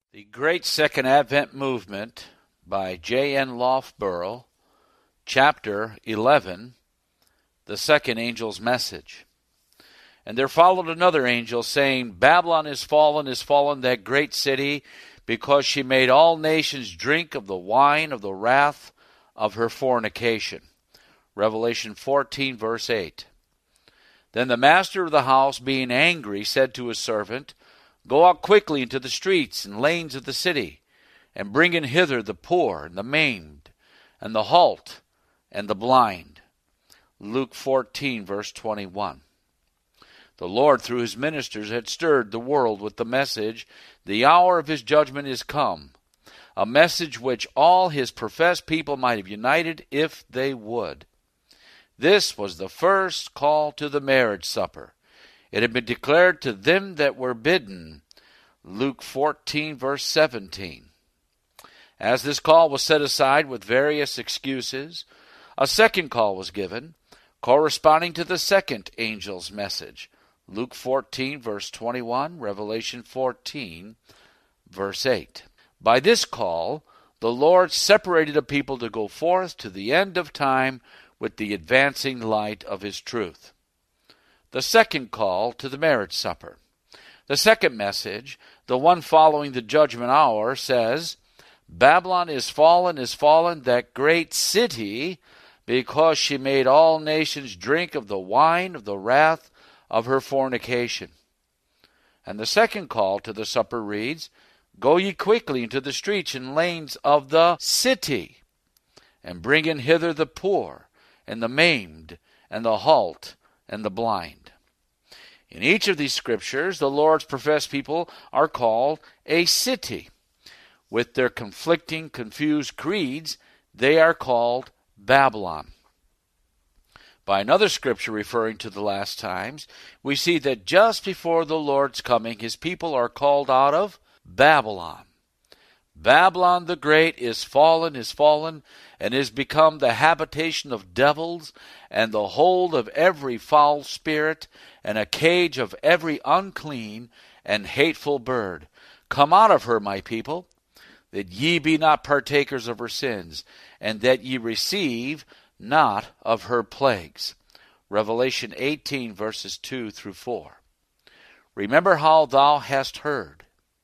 The Great Second Advent Movement by J.N. Loughborough, Chapter 11, The Second Angel's Message. And there followed another angel, saying, Babylon is fallen, that great city, because she made all nations drink of the wine of the wrath of her fornication. Revelation 14, verse 8. Then the master of the house, being angry, said to his servant, Go out quickly into the streets and lanes of the city, and bring in hither the poor, and the maimed, and the halt, and the blind. Luke 14, verse 21. The Lord, through his ministers, had stirred the world with the message, The hour of his judgment is come, a message which all his professed people might have united if they would. This was the first call to the marriage supper. It had been declared to them that were bidden. Luke 14, verse 17. As this call was set aside with various excuses, a second call was given, corresponding to the second angel's message. Luke 14, verse 21, Revelation 14, verse 8. By this call, the Lord separated a people to go forth to the end of time with the advancing light of his truth. The second call to the marriage supper. The second message, the one following the judgment hour, says, Babylon is fallen, that great city, because she made all nations drink of the wine of the wrath of her fornication. And the second call to the supper reads, Go ye quickly into the streets and lanes of the city, and bring in hither the poor, and the maimed, and the halt, and the blind. In each of these scriptures, the Lord's professed people are called a city. With their conflicting, confused creeds, they are called Babylon. By another scripture referring to the last times, we see that just before the Lord's coming, his people are called out of Babylon. Babylon the Great is fallen, and is become the habitation of devils, and the hold of every foul spirit, and a cage of every unclean and hateful bird. Come out of her, my people, that ye be not partakers of her sins, and that ye receive not of her plagues. Revelation 18, verses 2 through 4. Remember how thou hast heard.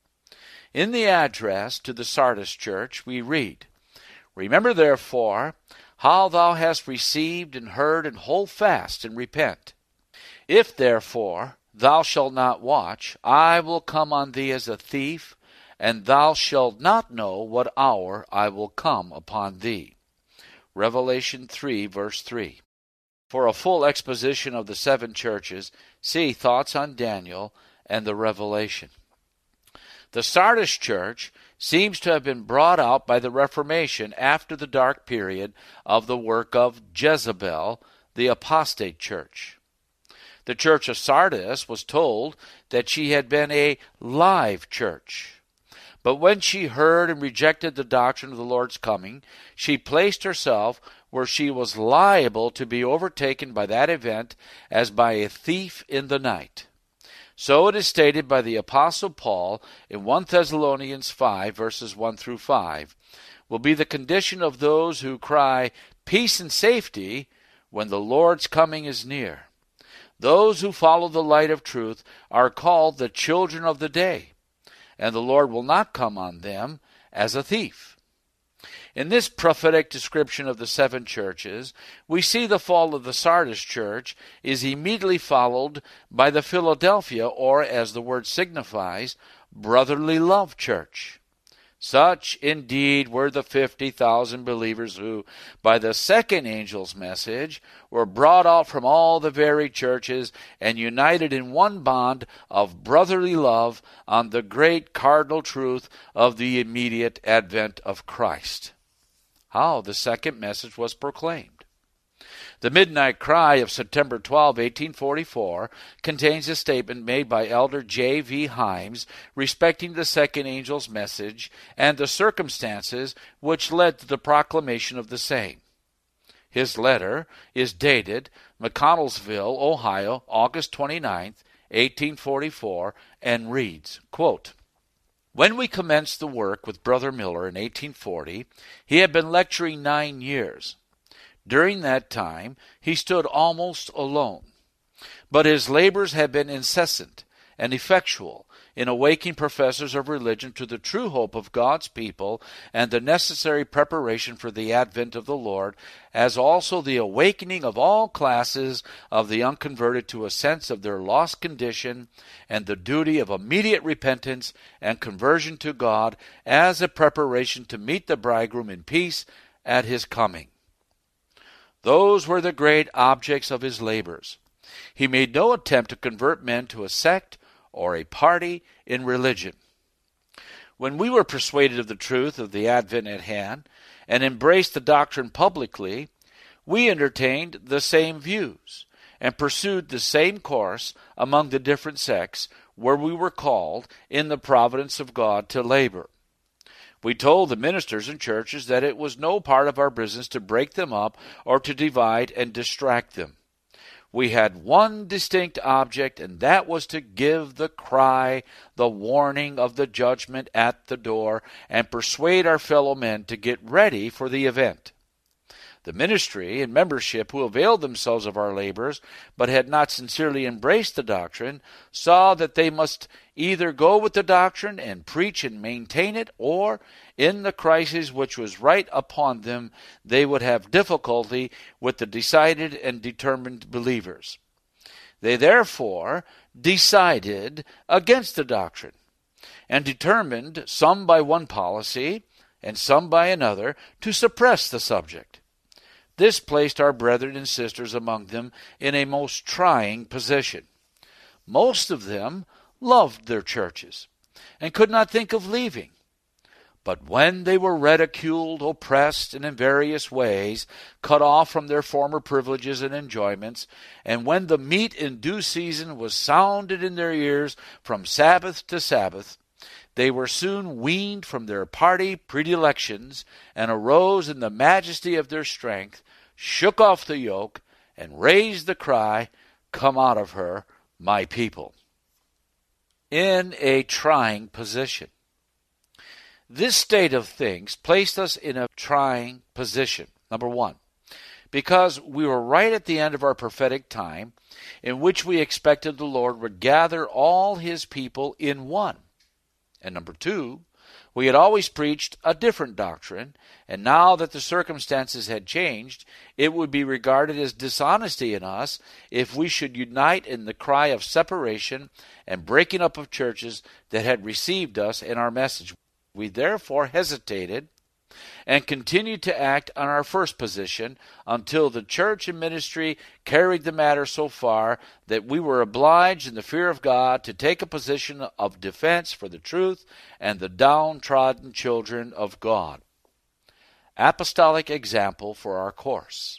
In the address to the Sardis church, we read, Remember therefore how thou hast received and heard, and hold fast and repent. If therefore thou shalt not watch, I will come on thee as a thief, and thou shalt not know what hour I will come upon thee. Revelation 3, verse 3. For a full exposition of the seven churches, see Thoughts on Daniel and the Revelation. The Sardis church seems to have been brought out by the Reformation after the dark period of the work of Jezebel, the apostate church. The church of Sardis was told that she had been a live church. But when she heard and rejected the doctrine of the Lord's coming, she placed herself where she was liable to be overtaken by that event as by a thief in the night. So it is stated by the Apostle Paul in 1 Thessalonians 5, verses 1 through 5, will be the condition of those who cry, Peace and safety, when the Lord's coming is near. Those who follow the light of truth are called the children of the day, and the Lord will not come on them as a thief. In this prophetic description of the seven churches, we see the fall of the Sardis church is immediately followed by the Philadelphia, or as the word signifies, brotherly love church. Such indeed were the 50,000 believers who, by the second angel's message, were brought out from all the varied churches and united in one bond of brotherly love on the great cardinal truth of the immediate advent of Christ. How the second message was proclaimed. The Midnight Cry of September 12, 1844, contains a statement made by Elder J. V. Himes respecting the second angel's message and the circumstances which led to the proclamation of the same. His letter is dated McConnellsville, Ohio, August 29, 1844, and reads, quote, When we commenced the work with Brother Miller in 1840, he had been lecturing 9 years. During that time, he stood almost alone. But his labors have been incessant and effectual in awakening professors of religion to the true hope of God's people and the necessary preparation for the advent of the Lord, as also the awakening of all classes of the unconverted to a sense of their lost condition and the duty of immediate repentance and conversion to God as a preparation to meet the bridegroom in peace at his coming. Those were the great objects of his labors. He made no attempt to convert men to a sect or a party in religion. When we were persuaded of the truth of the advent at hand and embraced the doctrine publicly, we entertained the same views and pursued the same course among the different sects where we were called in the providence of God to labor. We told the ministers and churches that it was no part of our business to break them up or to divide and distract them. We had one distinct object, and that was to give the cry, the warning of the judgment at the door, and persuade our fellow men to get ready for the event. The ministry and membership who availed themselves of our labors, but had not sincerely embraced the doctrine, saw that they must either go with the doctrine and preach and maintain it, or, in the crisis which was right upon them, they would have difficulty with the decided and determined believers. They therefore decided against the doctrine, and determined, some by one policy, and some by another, to suppress the subject. This placed our brethren and sisters among them in a most trying position. Most of them loved their churches and could not think of leaving. But when they were ridiculed, oppressed, and in various ways cut off from their former privileges and enjoyments, and when the meat in due season was sounded in their ears from Sabbath to Sabbath, they were soon weaned from their party predilections and arose in the majesty of their strength, shook off the yoke, and raised the cry, "Come out of her, my people." In a trying position. This state of things placed us in a trying position. Number one, because we were right at the end of our prophetic time, in which we expected the Lord would gather all his people in one. And number two, we had always preached a different doctrine, and now that the circumstances had changed, it would be regarded as dishonesty in us if we should unite in the cry of separation and breaking up of churches that had received us and our message. We therefore hesitated and continued to act on our first position until the church and ministry carried the matter so far that we were obliged in the fear of God to take a position of defense for the truth and the downtrodden children of God. Apostolic example for our course.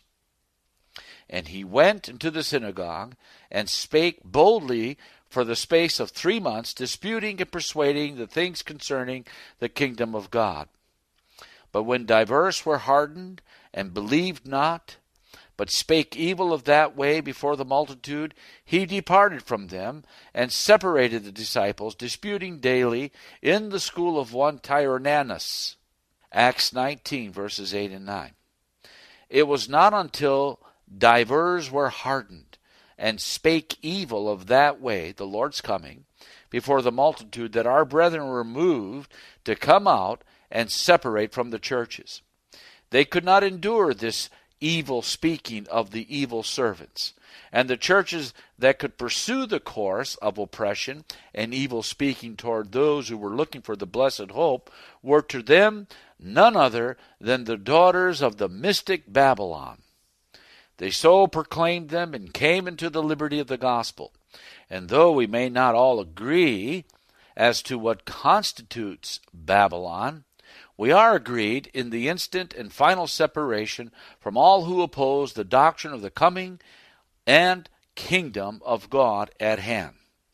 And he went into the synagogue and spake boldly for the space of 3 months, disputing and persuading the things concerning the kingdom of God. But when divers were hardened and believed not, but spake evil of that way before the multitude, he departed from them and separated the disciples, disputing daily in the school of one Tyrannus. Acts 19, verses 8 and 9. It was not until divers were hardened and spake evil of that way, the Lord's coming, before the multitude, that our brethren were moved to come out and separate from the churches. They could not endure this evil speaking of the evil servants. And the churches that could pursue the course of oppression and evil speaking toward those who were looking for the blessed hope were to them none other than the daughters of the mystic Babylon. They so proclaimed them and came into the liberty of the gospel. And though we may not all agree as to what constitutes Babylon, we are agreed in the instant and final separation from all who oppose the doctrine of the coming and kingdom of God at hand.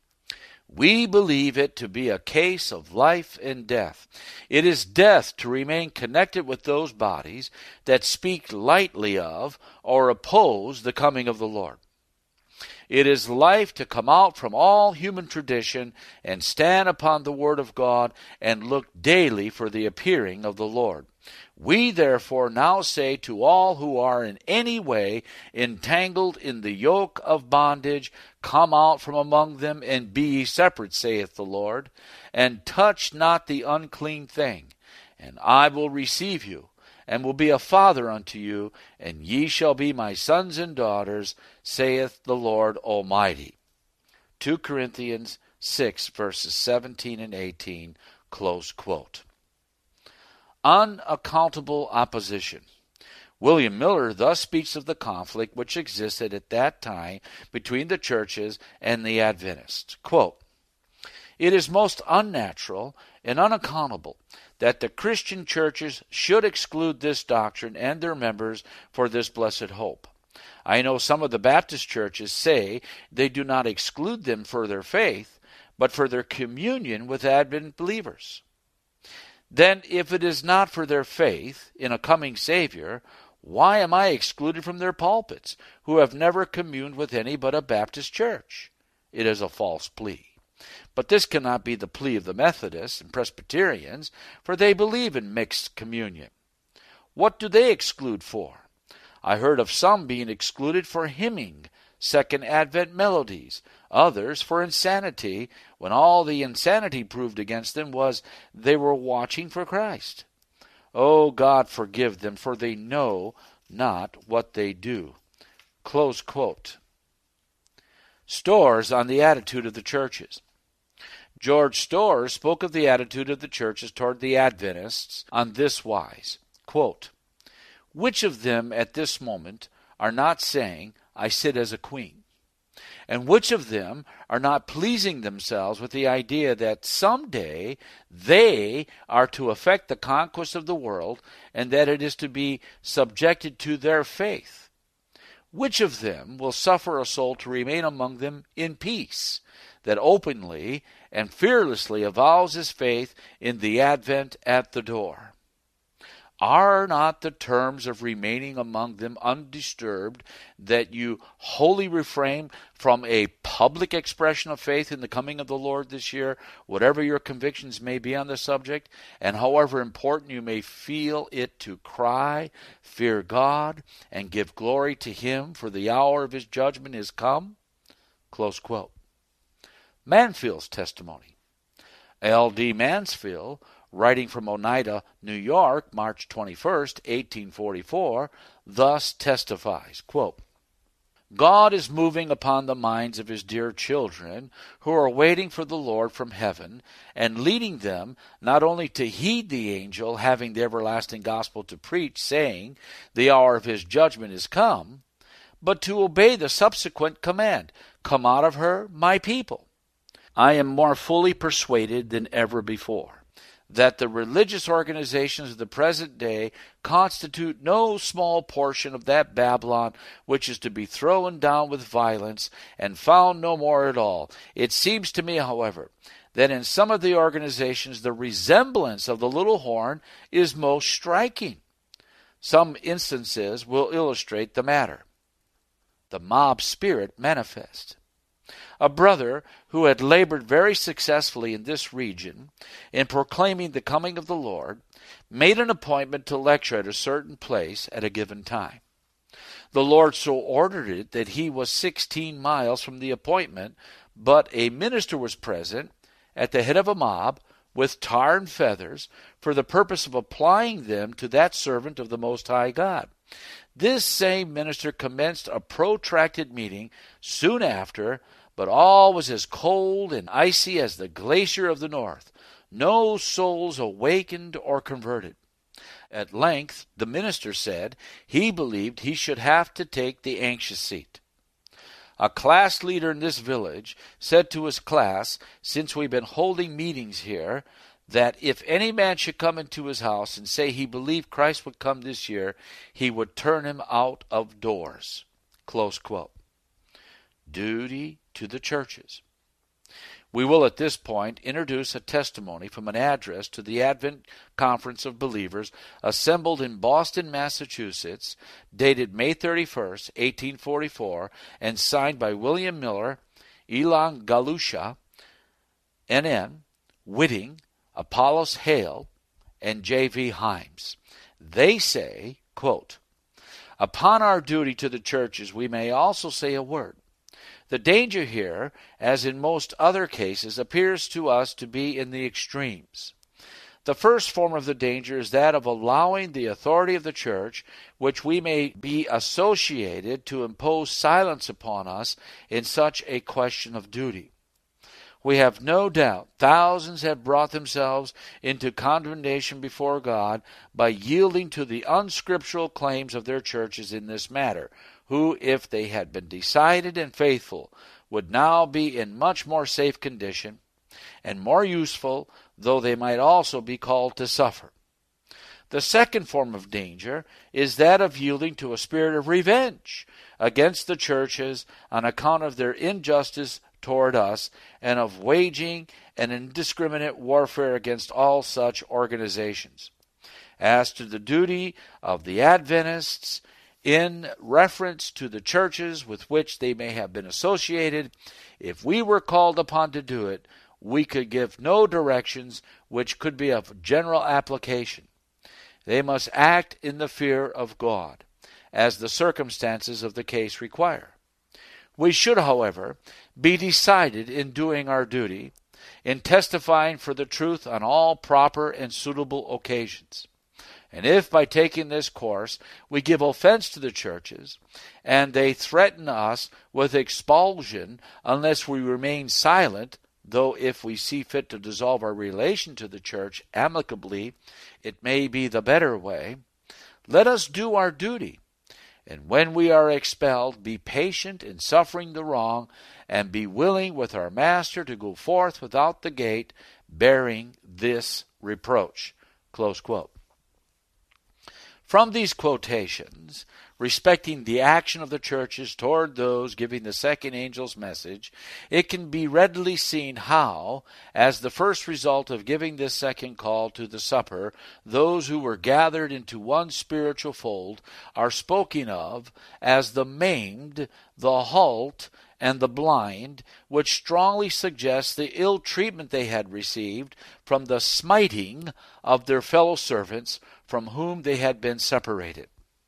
We believe it to be a case of life and death. It is death to remain connected with those bodies that speak lightly of or oppose the coming of the Lord. It is life to come out from all human tradition and stand upon the Word of God and look daily for the appearing of the Lord. We therefore now say to all who are in any way entangled in the yoke of bondage, come out from among them and be ye separate, saith the Lord, and touch not the unclean thing, and I will receive you, and will be a father unto you, and ye shall be my sons and daughters, saith the Lord Almighty. 2 Corinthians 6, verses 17 and 18, close quote. Unaccountable opposition. William Miller thus speaks of the conflict which existed at that time between the churches and the Adventists. Quote, "It is most unnatural and unaccountable that the Christian churches should exclude this doctrine and their members for this blessed hope. I know some of the Baptist churches say they do not exclude them for their faith, but for their communion with Advent believers. Then, if it is not for their faith in a coming Savior, why am I excluded from their pulpits, who have never communed with any but a Baptist church? It is a false plea. But this cannot be the plea of the Methodists and Presbyterians, for they believe in mixed communion. What do they exclude for? I heard of some being excluded for hymning Second Advent melodies, others for insanity, when all the insanity proved against them was they were watching for Christ. Oh, God forgive them, for they know not what they do." Close quote. Storrs on the attitude of the churches. George Storrs spoke of the attitude of the churches toward the Adventists on this wise, quote, "Which of them at this moment are not saying, I sit as a queen? And which of them are not pleasing themselves with the idea that someday they are to effect the conquest of the world and that it is to be subjected to their faith? Which of them will suffer a soul to remain among them in peace, that openly and fearlessly avows his faith in the Advent at the door? Are not the terms of remaining among them undisturbed, that you wholly refrain from a public expression of faith in the coming of the Lord this year, whatever your convictions may be on the subject, and however important you may feel it to cry, fear God, and give glory to Him, for the hour of His judgment is come?" Close quote. Mansfield's testimony. L.D. Mansfield, writing from Oneida, New York, March 21st, 1844, thus testifies, quote, "God is moving upon the minds of His dear children who are waiting for the Lord from heaven and leading them not only to heed the angel having the everlasting gospel to preach, saying, the hour of His judgment is come, but to obey the subsequent command, come out of her, my people. I am more fully persuaded than ever before that the religious organizations of the present day constitute no small portion of that Babylon which is to be thrown down with violence and found no more at all. It seems to me, however, that in some of the organizations the resemblance of the little horn is most striking. Some instances will illustrate the matter. The mob spirit manifest. A brother who had labored very successfully in this region in proclaiming the coming of the Lord made an appointment to lecture at a certain place at a given time. The Lord so ordered it that he was 16 miles from the appointment, but a minister was present at the head of a mob with tar and feathers for the purpose of applying them to that servant of the Most High God. This same minister commenced a protracted meeting soon after, but all was as cold and icy as the glacier of the north. No souls awakened or converted. At length the minister said he believed he should have to take the anxious seat. A class leader in this village said to his class, since we've been holding meetings here, that if any man should come into his house and say he believed Christ would come this year, he would turn him out of doors. Close quote. Duty to the churches. We will at this point introduce a testimony from an address to the Advent Conference of Believers assembled in Boston, Massachusetts, dated May 31st, 1844, and signed by William Miller, Elam Galusha, N.N., Whitting, Apollos Hale, and J.V. Himes. They say, quote, "Upon our duty to the churches we may also say a word. The danger here, as in most other cases, appears to us to be in the extremes. The first form of the danger is that of allowing the authority of the church, which we may be associated, to impose silence upon us in such a question of duty. We have no doubt thousands have brought themselves into condemnation before God by yielding to the unscriptural claims of their churches in this matter, who, if they had been decided and faithful, would now be in much more safe condition and more useful, though they might also be called to suffer. The second form of danger is that of yielding to a spirit of revenge against the churches on account of their injustice toward us, and of waging an indiscriminate warfare against all such organizations. As to the duty of the Adventists in reference to the churches with which they may have been associated, if we were called upon to do it, we could give no directions which could be of general application. They must act in the fear of God, as the circumstances of the case require. We should, however, be decided in doing our duty, in testifying for the truth on all proper and suitable occasions. And if by taking this course we give offense to the churches, and they threaten us with expulsion unless we remain silent, though if we see fit to dissolve our relation to the church amicably, it may be the better way, let us do our duty. And when we are expelled, be patient in suffering the wrong, and be willing with our Master to go forth without the gate, bearing this reproach." Close quote. From these quotations, respecting the action of the churches toward those giving the second angel's message, it can be readily seen how, as the first result of giving this second call to the supper, those who were gathered into one spiritual fold are spoken of as the maimed, the halt, and the blind, which strongly suggests the ill treatment they had received from the smiting of their fellow servants from whom they had been separated.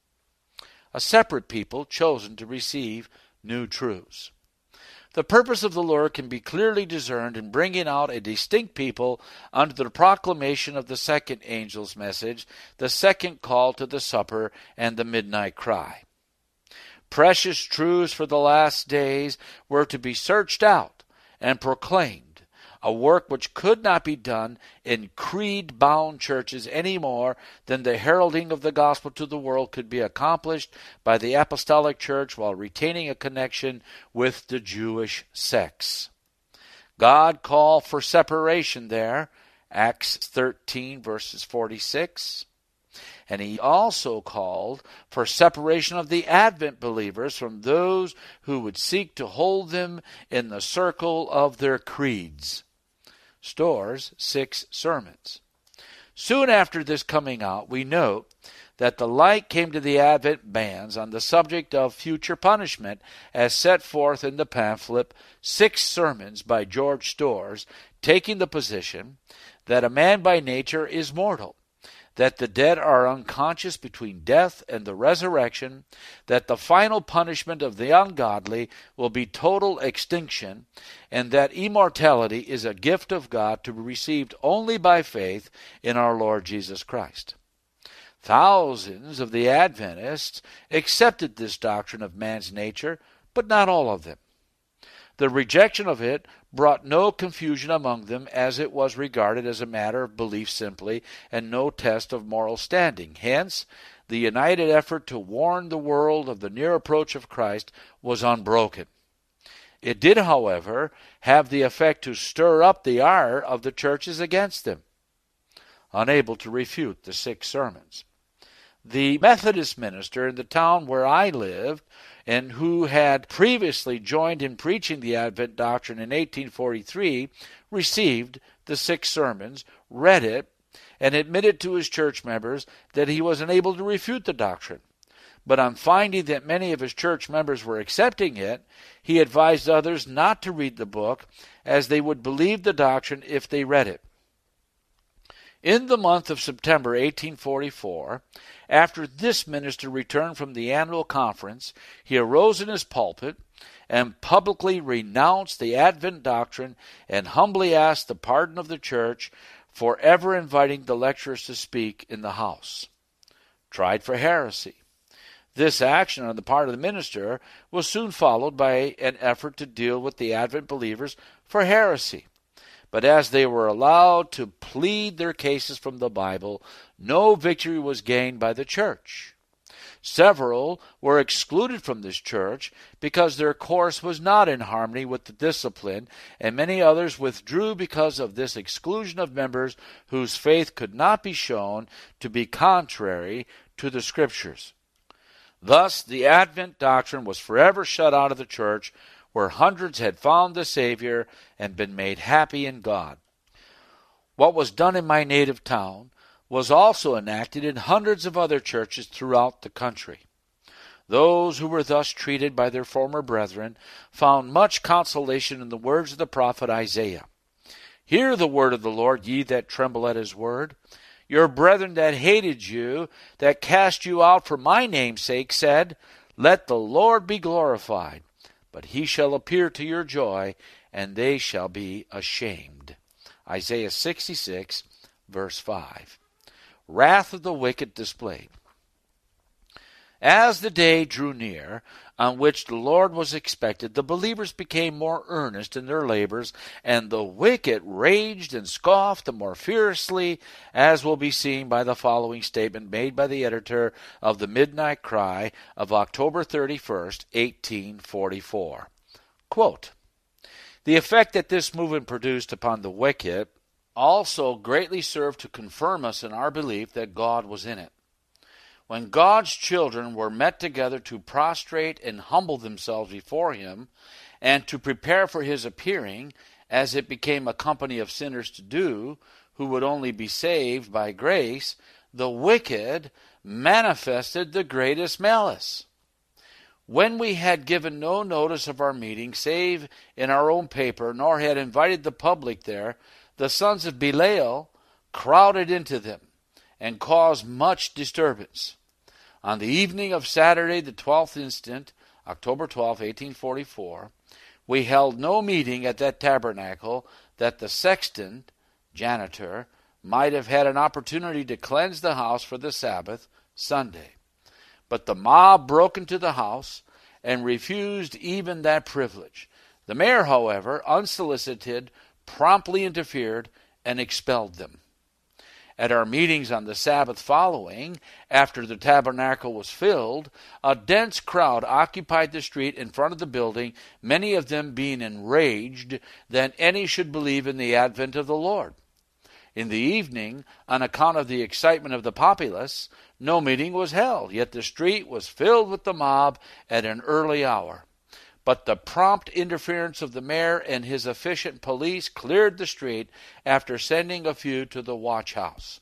A separate people chosen to receive new truths. The purpose of the Lord can be clearly discerned in bringing out a distinct people under the proclamation of the second angel's message, the second call to the supper, and the midnight cry. Precious truths for the last days were to be searched out and proclaimed, a work which could not be done in creed-bound churches any more than the heralding of the gospel to the world could be accomplished by the apostolic church while retaining a connection with the Jewish sects. God called for separation there, Acts 13, verses 46. And he also called for separation of the Advent believers from those who would seek to hold them in the circle of their creeds. Storrs' 6 sermons. Soon after this coming out, we note that the like came to the Advent bands on the subject of future punishment as set forth in the pamphlet 6 Sermons by George Storrs, taking the position that a man by nature is mortal, that the dead are unconscious between death and the resurrection, that the final punishment of the ungodly will be total extinction, and that immortality is a gift of God to be received only by faith in our Lord Jesus Christ. Thousands of the Adventists accepted this doctrine of man's nature, but not all of them. The rejection of it brought no confusion among them, as it was regarded as a matter of belief simply, and no test of moral standing. Hence, the united effort to warn the world of the near approach of Christ was unbroken. It did, however, have the effect to stir up the ire of the churches against them, unable to refute the 6 sermons. The Methodist minister in the town where I lived, and who had previously joined in preaching the Advent doctrine in 1843, received the 6 sermons, read it, and admitted to his church members that he was unable to refute the doctrine. But on finding that many of his church members were accepting it, he advised others not to read the book, as they would believe the doctrine if they read it. In the month of September 1844, after this minister returned from the annual conference, he arose in his pulpit and publicly renounced the Advent doctrine and humbly asked the pardon of the church for ever inviting the lecturers to speak in the house. Tried for heresy. This action on the part of the minister was soon followed by an effort to deal with the Advent believers for heresy. But as they were allowed to plead their cases from the Bible, no victory was gained by the church. Several were excluded from this church because their course was not in harmony with the discipline, and many others withdrew because of this exclusion of members whose faith could not be shown to be contrary to the Scriptures. Thus, the Advent doctrine was forever shut out of the church, where hundreds had found the Savior and been made happy in God. What was done in my native town was also enacted in hundreds of other churches throughout the country. Those who were thus treated by their former brethren found much consolation in the words of the prophet Isaiah. Hear the word of the Lord, ye that tremble at his word. Your brethren that hated you, that cast you out for my name's sake, said, Let the Lord be glorified. But he shall appear to your joy, and they shall be ashamed. Isaiah 66, verse 5. Wrath of the wicked displayed. As the day drew near, on which the Lord was expected, the believers became more earnest in their labors, and the wicked raged and scoffed the more fiercely, as will be seen by the following statement made by the editor of the Midnight Cry of October 31st, 1844. Quote, The effect that this movement produced upon the wicked also greatly served to confirm us in our belief that God was in it. When God's children were met together to prostrate and humble themselves before him, and to prepare for his appearing, as it became a company of sinners to do, who would only be saved by grace, the wicked manifested the greatest malice. When we had given no notice of our meeting, save in our own paper, nor had invited the public there, the sons of Belial crowded into them, and caused much disturbance. On the evening of Saturday, the 12th instant, October 12, 1844, we held no meeting at that tabernacle, that the sexton, janitor, might have had an opportunity to cleanse the house for the Sabbath, Sunday. But the mob broke into the house and refused even that privilege. The mayor, however, unsolicited, promptly interfered and expelled them. At our meetings on the Sabbath following, after the tabernacle was filled, a dense crowd occupied the street in front of the building, many of them being enraged that any should believe in the advent of the Lord. In the evening, on account of the excitement of the populace, no meeting was held, yet the street was filled with the mob at an early hour. But the prompt interference of the mayor and his efficient police cleared the street after sending a few to the watch house.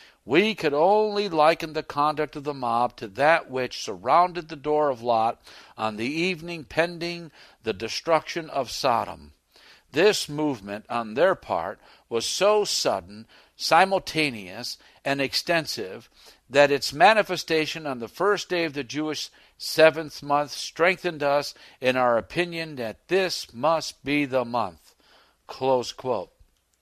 We could only liken the conduct of the mob to that which surrounded the door of Lot on the evening pending the destruction of Sodom. This movement on their part was so sudden, simultaneous, and extensive that its manifestation on the first day of the Jewish seventh month strengthened us in our opinion that this must be the month. Close quote.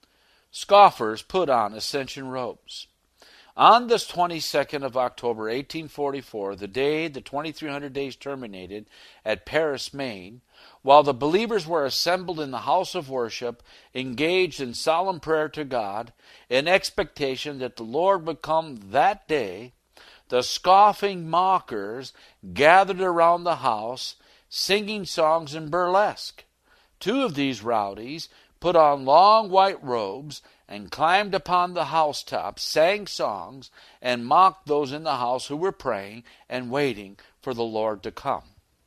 Scoffers put on ascension robes. On the 22nd of October, 1844, the day the 2300 days terminated at Paris, Maine, while the believers were assembled in the house of worship, engaged in solemn prayer to God, in expectation that the Lord would come that day, the scoffing mockers gathered around the house, singing songs in burlesque. Two of these rowdies put on long white robes and climbed upon the housetops, sang songs, and mocked those in the house who were praying and waiting for the Lord to come.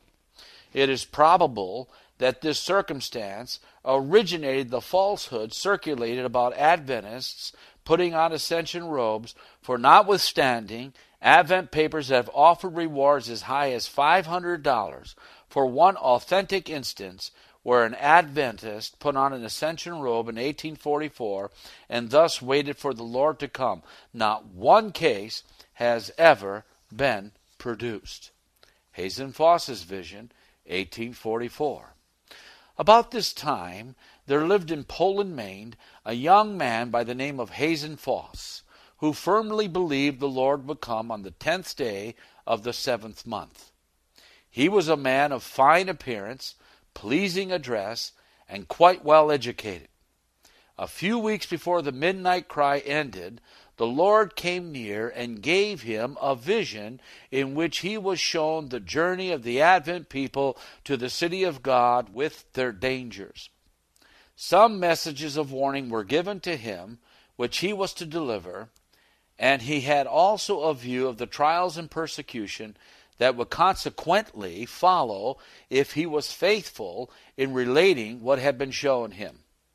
It is probable that this circumstance originated the falsehood circulated about Adventists putting on ascension robes, for notwithstanding, Advent papers have offered rewards as high as $500 for one authentic instance where an Adventist put on an ascension robe in 1844 and thus waited for the Lord to come. Not one case has ever been produced. Hazen Foss's vision, 1844. About this time, there lived in Poland, Maine, a young man by the name of Hazen Foss, who firmly believed the Lord would come on the 10th day of the 7th month. He was a man of fine appearance, pleasing address, and quite well educated. A few weeks before the midnight cry ended, the Lord came near and gave him a vision in which he was shown the journey of the Advent people to the city of God with their dangers. Some messages of warning were given to him, which he was to deliver, and he had also a view of the trials and persecution that would consequently follow if he was faithful in relating what had been shown him.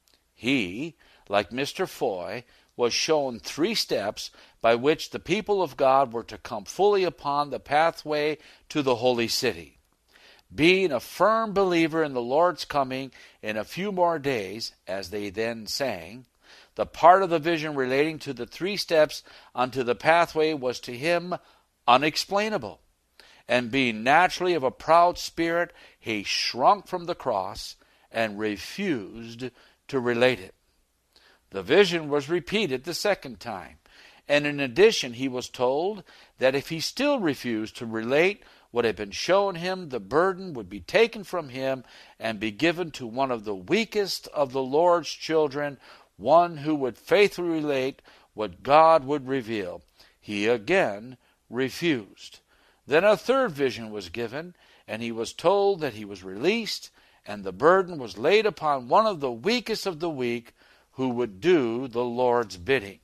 He, like Mr. Foy, was shown 3 steps by which the people of God were to come fully upon the pathway to the holy city. Being a firm believer in the Lord's coming in a few more days, as they then sang, the part of the vision relating to the 3 steps onto the pathway was to him unexplainable. And being naturally of a proud spirit, he shrunk from the cross and refused to relate it. The vision was repeated the 2nd time, and in addition he was told that if he still refused to relate what had been shown him, the burden would be taken from him and be given to one of the weakest of the Lord's children, one who would faithfully relate what God would reveal. He again refused. Then a 3rd vision was given, and he was told that he was released, and the burden was laid upon one of the weakest of the weak, who would do the Lord's bidding.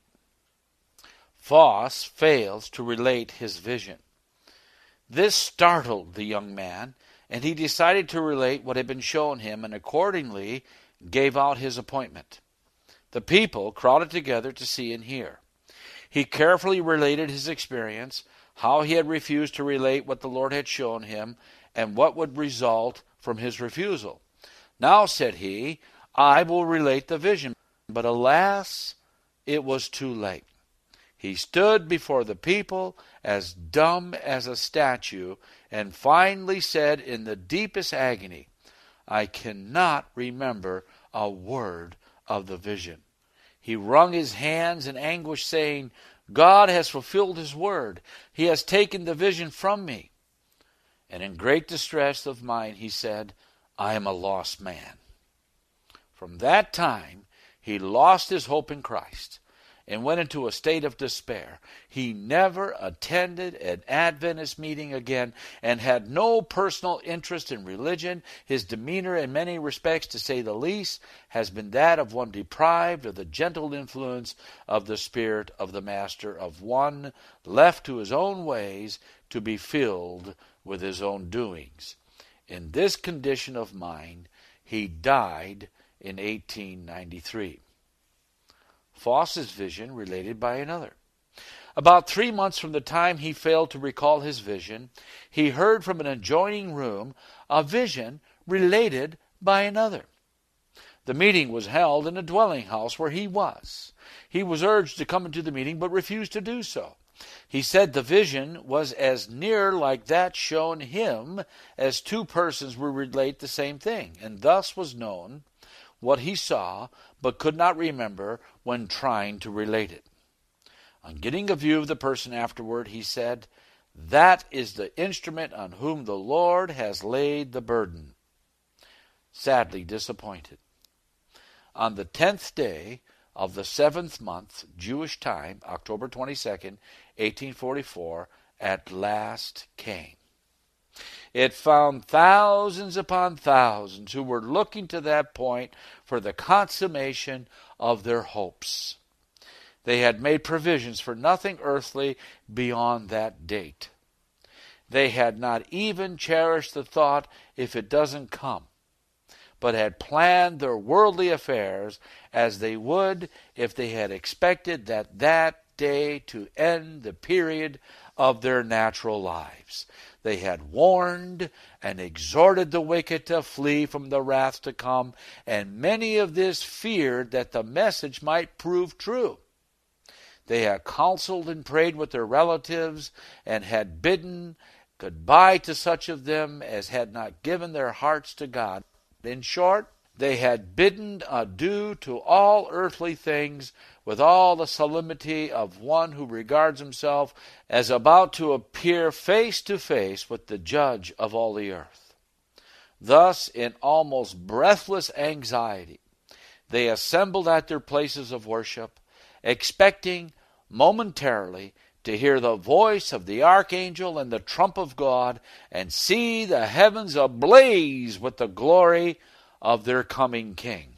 Foss fails to relate his vision. This startled the young man, and he decided to relate what had been shown him, and accordingly gave out his appointment. The people crowded together to see and hear. He carefully related his experience, how he had refused to relate what the Lord had shown him, and what would result from his refusal. Now, said he, I will relate the vision. But alas, it was too late. He stood before the people as dumb as a statue, and finally said in the deepest agony, I cannot remember a word of the vision. He wrung his hands in anguish, saying, God has fulfilled his word. He has taken the vision from me. And in great distress of mind, he said, I am a lost man. From that time, he lost his hope in Christ and went into a state of despair. He never attended an Adventist meeting again and had no personal interest in religion. His demeanor, in many respects, to say the least, has been that of one deprived of the gentle influence of the Spirit of the Master, of one left to his own ways to be filled with his own doings. In this condition of mind, he died in 1893. Foss's vision related by another. About 3 months from the time he failed to recall his vision, he heard from an adjoining room a vision related by another. The meeting was held in a dwelling house where he was. He was urged to come into the meeting, but refused to do so. He said the vision was as near like that shown him as 2 persons would relate the same thing, and thus was known what he saw, but could not remember when trying to relate it. On getting a view of the person afterward, he said, That is the instrument on whom the Lord has laid the burden. Sadly disappointed. On the 10th day of the 7th month, Jewish time, October 22nd, 1844, at last came. It found thousands upon thousands who were looking to that point for the consummation of their hopes. They had made provisions for nothing earthly beyond that date. They had not even cherished the thought, if it doesn't come, but had planned their worldly affairs as they would if they had expected that day to end the period of their natural lives. They had warned and exhorted the wicked to flee from the wrath to come, and many of this feared that the message might prove true. They had counseled and prayed with their relatives, and had bidden goodbye to such of them as had not given their hearts to God. In short, they had bidden adieu to all earthly things with all the solemnity of one who regards himself as about to appear face to face with the Judge of all the earth. Thus, in almost breathless anxiety, they assembled at their places of worship, expecting momentarily to hear the voice of the archangel and the trump of God, and see the heavens ablaze with the glory of their coming King.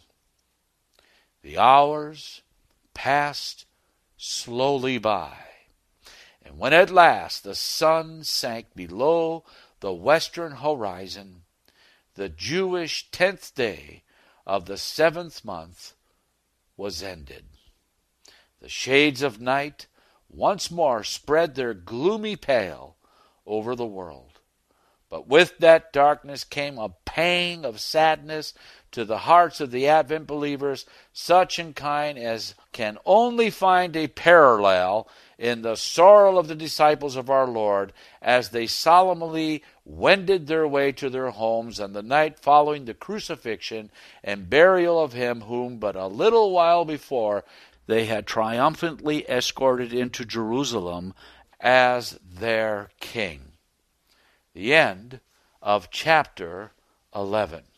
The hours passed slowly by, and when at last the sun sank below the western horizon, the Jewish 10th day of the 7th month was ended. The shades of night once more spread their gloomy pall over the world. But with that darkness came a pang of sadness to the hearts of the Advent believers, such in kind as can only find a parallel in the sorrow of the disciples of our Lord as they solemnly wended their way to their homes on the night following the crucifixion and burial of him whom but a little while before they had triumphantly escorted into Jerusalem as their King. The end of chapter 11.